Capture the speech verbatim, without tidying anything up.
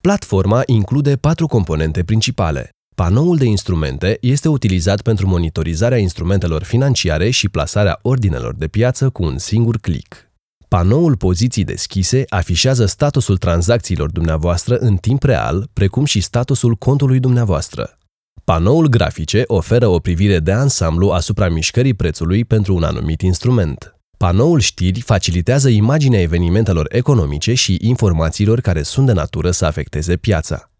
Platforma include patru componente principale. Panoul de instrumente este utilizat pentru monitorizarea instrumentelor financiare și plasarea ordinelor de piață cu un singur click. Panoul poziții deschise afișează statusul tranzacțiilor dumneavoastră în timp real, precum și statusul contului dumneavoastră. Panoul grafice oferă o privire de ansamblu asupra mișcării prețului pentru un anumit instrument. Panoul știri facilitează imaginea evenimentelor economice și informațiilor care sunt de natură să afecteze piața.